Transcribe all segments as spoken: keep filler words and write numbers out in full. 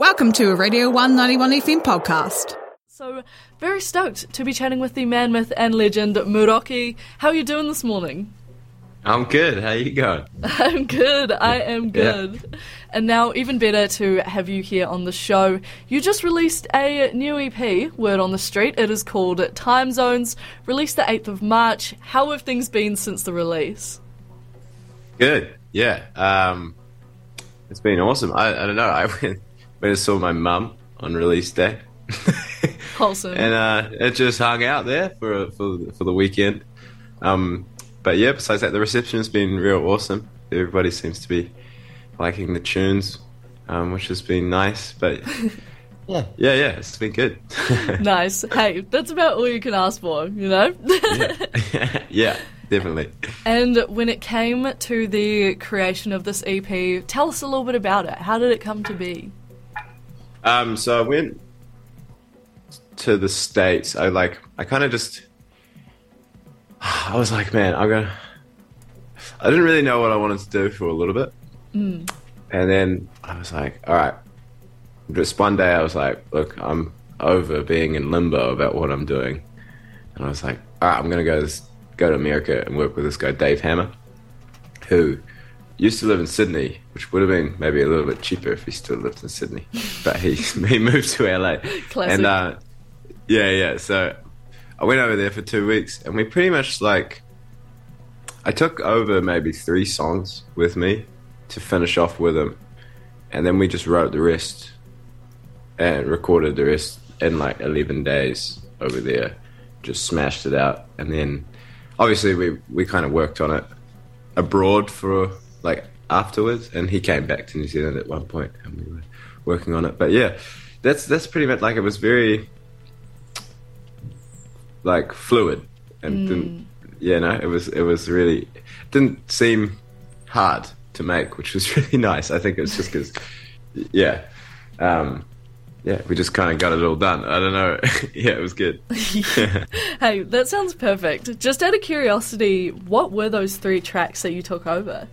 Welcome to a Radio one ninety-one F M podcast. So, very stoked to be chatting with the man, myth and legend, Muroki. How are you doing this morning? I'm good. How you going? I'm good. I am good. Yeah. And now, even better to have you here on the show. You just released a new E P, word on the street. It is called Time Zones, released the eighth of March. How have things been since the release? Good. Yeah. Um, it's been awesome. I, I don't know. I went, went and saw my mum on release day. Wholesome. And uh, it just hung out there for for for the weekend. Um, but yeah, besides that, the reception has been real awesome. Everybody seems to be liking the tunes, um, which has been nice. But yeah, yeah, yeah, it's been good. Nice. Hey, that's about all you can ask for, you know? yeah. yeah, definitely. And when it came to the creation of this E P, tell us a little bit about it. How did it come to be? Um, so I went to the States. I like, I kind of just, I was like, man, I'm gonna, I didn't really know what I wanted to do for a little bit. Mm. And then I was like, all right, just one day I was like, look, I'm over being in limbo about what I'm doing. And I was like, all right, I'm going to go this, go to America and work with this guy, Dave Hammer, who used to live in Sydney, which would have been maybe a little bit cheaper if he still lived in Sydney. But he, he moved to L A. Classic. And uh, yeah, yeah. So I went over there for two weeks and we pretty much like, I took over maybe three songs with me to finish off with him, and then we just wrote the rest and recorded the rest in like eleven days over there, just smashed it out. And then obviously we we kind of worked on it abroad for like afterwards, and he came back to New Zealand at one point and we were working on it. But yeah, that's that's pretty much like, it was very like fluid and mm. didn't, yeah, no, it was it was really, didn't seem hard to make, which was really nice. I think it's just because, yeah, um, yeah, we just kind of got it all done. I don't know. Yeah, it was good. Hey, that sounds perfect. Just out of curiosity, what were those three tracks that you took over?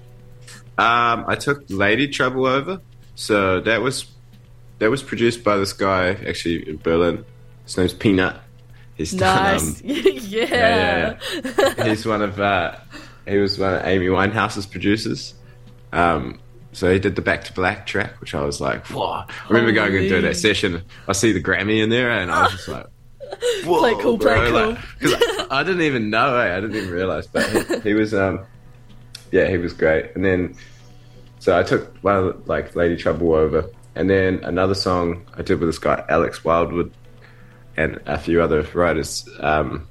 Um, I took Lady Trouble over. So that was that was produced by this guy actually in Berlin. His name's Peanut. He's nice. Done, um, yeah. yeah, yeah, yeah. He's one of uh, he was one of Amy Winehouse's producers. Um, so he did the Back to Black track, which I was like, whoa. I remember going and doing that session. I see the Grammy in there, and I was just like, whoa, play cool, bro. play cool. Like, 'cause I, I didn't even know, eh? I didn't even realize, but he, he was, um, yeah, he was great. And then, so I took one of the, like Lady Trouble over, and then another song I did with this guy Alex Wildwood and a few other writers um,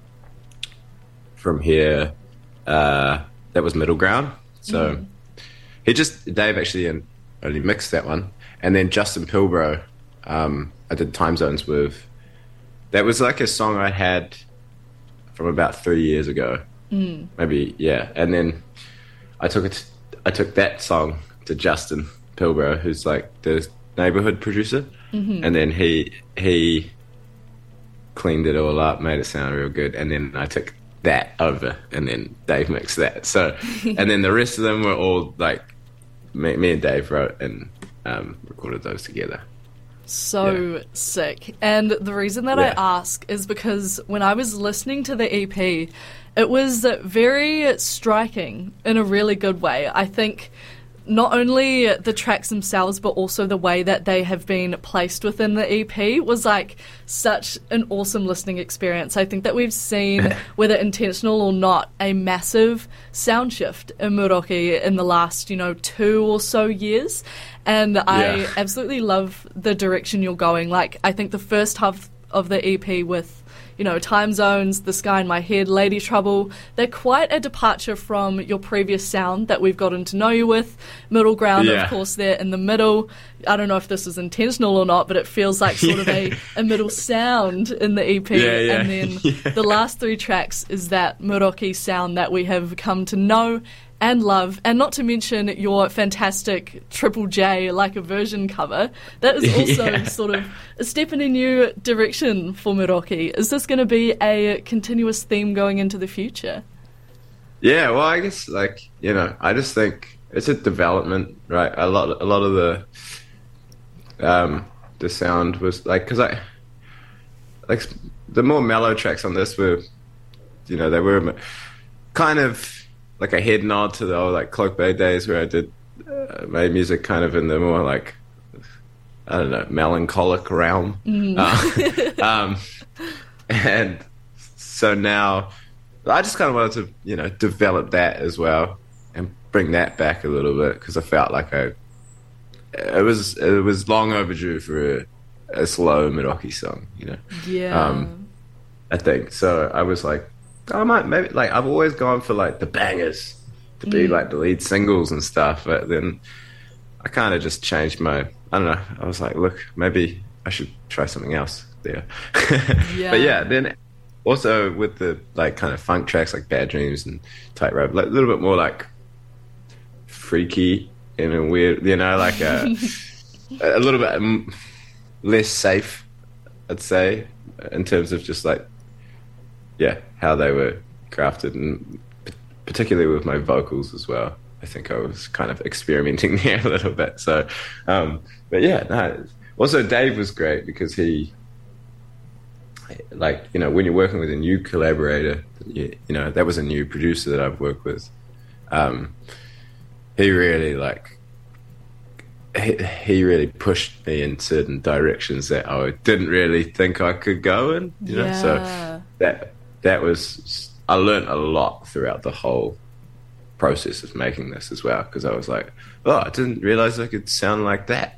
from here. Uh, that was Middle Ground. So. Mm. He just, Dave actually only mixed that one. And then Justin Pilbro, um, I did Time Zones with. That was like a song I had from about three years ago. Mm. Maybe, yeah. And then I took it, I took that song to Justin Pilbro, who's like the neighborhood producer. Mm-hmm. And then he, he cleaned it all up, made it sound real good. And then I took that over, and then Dave mixed that. So, and then the rest of them were all like, me, me and Dave wrote and um, recorded those together. So yeah. Sick. And the reason that yeah. I ask is because when I was listening to the E P, it was very striking in a really good way. I think not only the tracks themselves, but also the way that they have been placed within the E P was like such an awesome listening experience. I think that we've seen, whether intentional or not, a massive sound shift in Muroki in the last, you know, two or so years. And I yeah. absolutely love the direction you're going. Like, I think the first half of the E P with, you know, Time Zones, The Sky in My Head, Lady Trouble, they're quite a departure from your previous sound that we've gotten to know you with. Middle Ground, yeah. of course, they're in the middle. I don't know if this is intentional or not, but it feels like sort yeah. of a, a middle sound in the E P. Yeah, yeah. And then yeah. the last three tracks is that Muroki sound that we have come to know and love, and not to mention your fantastic Triple J like a version cover. That is also yeah. sort of a step in a new direction for Muroki. Is this going to be a continuous theme going into the future? Yeah, well, I guess, like, you know, I just think it's a development, right? A lot, a lot of the um, the sound was like, because I like the more mellow tracks on this were, you know, they were kind of like a head nod to the old like Cloak Bay days where I did uh, made music kind of in the more like, I don't know, melancholic realm. Mm. Uh, um, and so now I just kind of wanted to, you know, develop that as well and bring that back a little bit because I felt like I, it was it was long overdue for a, a slow Meraki song, you know. Yeah. Um, I think so. I was like, I might maybe like I've always gone for like the bangers to be mm. like the lead singles and stuff, but then I kind of just changed my. I don't know. I was like, look, maybe I should try something else there. Yeah. But yeah, then also with the like kind of funk tracks like Bad Dreams and Tightrope, like a little bit more like freaky in a weird, you know, like a, a little bit less safe, I'd say, in terms of just like, yeah, how they were crafted, and particularly with my vocals as well. I think I was kind of experimenting there a little bit. So, um, but yeah, no. Also, Dave was great because he, like, you know, when you're working with a new collaborator, you, you know, that was a new producer that I've worked with. Um, he really like, he, he really pushed me in certain directions that I didn't really think I could go in. You know, yeah. so that that was I learned a lot throughout the whole process of making this as well, because I was like, oh, I didn't realize I could sound like that.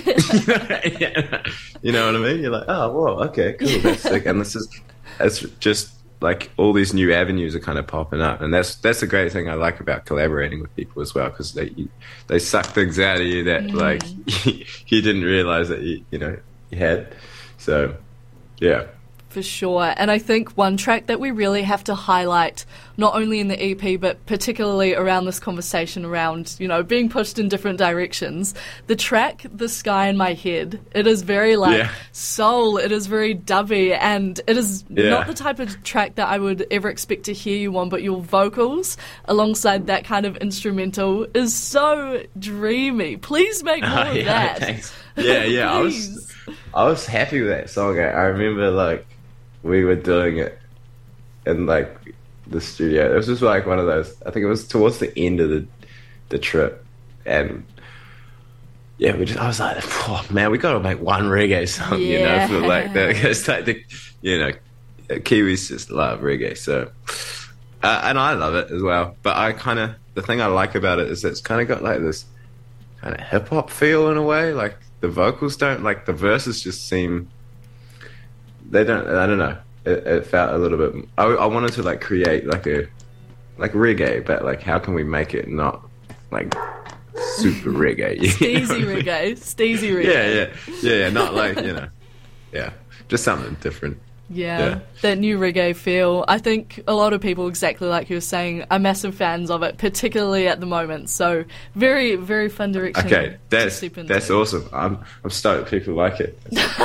Yeah. You know what I mean? You're like, oh, whoa, okay, cool, that's sick. And this is, it's just like all these new avenues are kind of popping up, and that's that's a great thing I like about collaborating with people as well, because they they suck things out of you that mm. like you didn't realize that you you know you had. So yeah. For sure. And I think one track that we really have to highlight, not only in the E P, but particularly around this conversation around, you know, being pushed in different directions, the track The Sky in My Head, it is very like yeah. soul, it is very dubby, and it is yeah. not the type of track that I would ever expect to hear you on, but your vocals alongside that kind of instrumental is so dreamy. Please make more uh, yeah, of that. Thanks. Yeah, yeah. I was I was happy with that song. I, I remember like we were doing it in like the studio. It was just like one of those, I think it was towards the end of the the trip, and yeah, we just I was like, oh man, we gotta make one reggae song, yeah. you know, for like that. It's like the, you know, Kiwis just love reggae, so uh, and I love it as well. But I kind of, the thing I like about it is it's kind of got like this kind of hip hop feel in a way. Like the vocals don't, like the verses just seem, they don't, I don't know. It, it felt a little bit, I, I wanted to like create like a, like reggae, but like how can we make it not like super reggae? Steezy reggae. Steezy reggae. Yeah, yeah. Yeah, yeah. Not like, you know, yeah. Just something different. Yeah, yeah, that new reggae feel. I think a lot of people, exactly like you were saying, are massive fans of it, particularly at the moment. So very, very fun direction. Okay, that's to that's awesome. I'm I'm stoked people like it.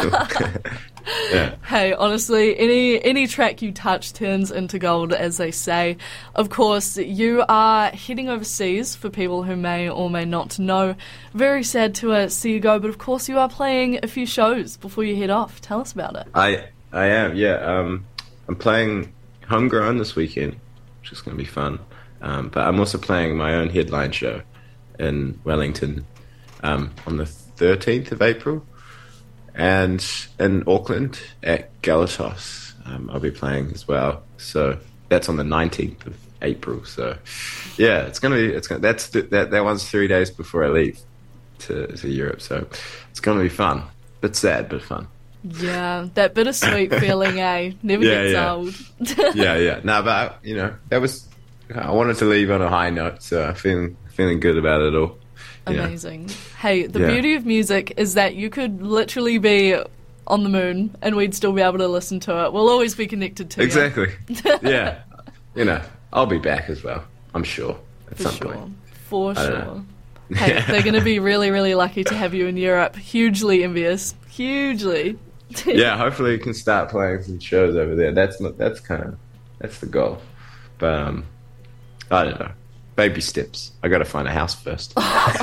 Yeah. Hey, honestly, any any track you touch turns into gold, as they say. Of course, you are heading overseas, for people who may or may not know. Very sad to uh, see you go, but of course you are playing a few shows before you head off. Tell us about it. I I am, yeah. Um, I'm playing Homegrown this weekend, which is going to be fun. Um, but I'm also playing my own headline show in Wellington um, on the thirteenth of April. And in Auckland at Galatos, um, I'll be playing as well. So that's on the nineteenth of April. So yeah, it's gonna be. It's gonna. That's th- that. That one's three days before I leave to to Europe. So it's gonna be fun. Bit sad, but fun. Yeah, that bittersweet feeling, eh? Never yeah, gets yeah. old. yeah, yeah. No, but you know, that was. I wanted to leave on a high note, so I'm feeling feeling good about it all. Amazing. Yeah. Hey, the yeah. beauty of music is that you could literally be on the moon and we'd still be able to listen to it. We'll always be connected to exactly. you. Exactly. Yeah. You know, I'll be back as well, I'm sure, at For some sure. point. For sure. Hey, they're going to be really, really lucky to have you in Europe. Hugely envious. Hugely. Yeah, hopefully you can start playing some shows over there. That's that's kind of, that's the goal. But um, I don't know. baby steps. I got to find a house first.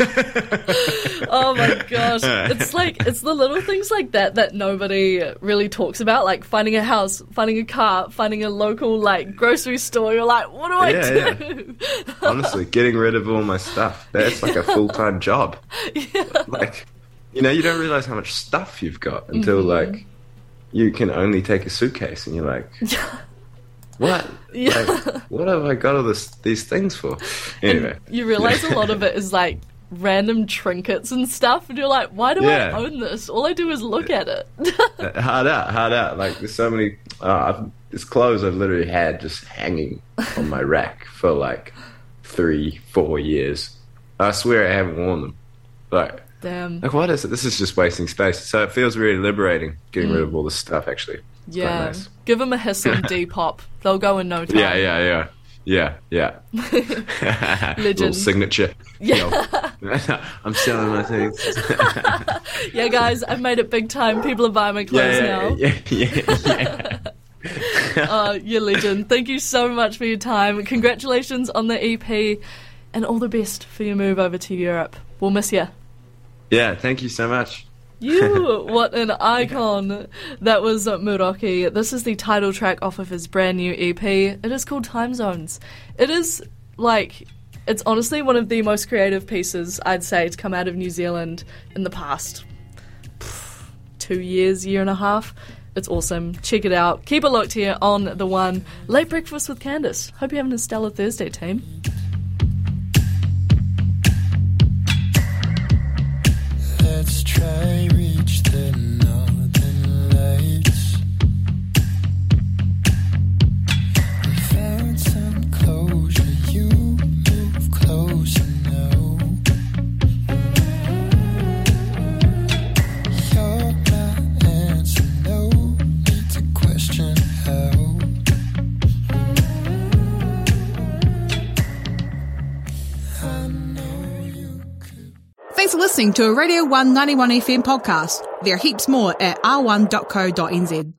Oh my gosh. It's like, it's the little things like that that nobody really talks about, like finding a house, finding a car, finding a local like grocery store. You're like, what do I Yeah, do? yeah. Honestly, getting rid of all my stuff. That's like a full-time job. Yeah. Like, you know, you don't realize how much stuff you've got until Mm-hmm. like you can only take a suitcase and you're like, what? Yeah. Like, what have I got all this, these things for? Anyway. You realize a lot of it is like random trinkets and stuff, and you're like, why do Yeah. I own this? All I do is look at it. hard out, hard out. Like, there's so many, uh, I've, there's clothes I've literally had just hanging on my rack for like three, four years. I swear I haven't worn them. Like, Damn. like what is it? This is just wasting space. So it feels really liberating getting rid of all this stuff, actually. It's quite Yeah. nice. Give them a hiss on Depop. They'll go in no time. Yeah, yeah, yeah. Yeah, yeah. Legend. Little signature. Yeah. Yo. I'm selling my things. Yeah, guys, I've made it big time. People are buying my clothes yeah, now. yeah, yeah, yeah, yeah. Oh, you're legend. Thank you so much for your time. Congratulations on the E P, and all the best for your move over to Europe. We'll miss you. Yeah, thank you so much. You, what an icon. That was Muroki. This is the title track off of his brand new E P. It is called Time Zones. It is, like, it's honestly one of the most creative pieces, I'd say, to come out of New Zealand in the past pff, two years, year and a half. It's awesome. Check it out. Keep it locked here on The One. Late Breakfast with Candice. Hope you're having a stellar Thursday, team. Let's try reach the northern lights. We found some closure. You move closer now. You're my answer. No need to question how. I know you could. Thanks for listening to a Radio one ninety-one F M podcast. There are heaps more at r one dot co dot n z.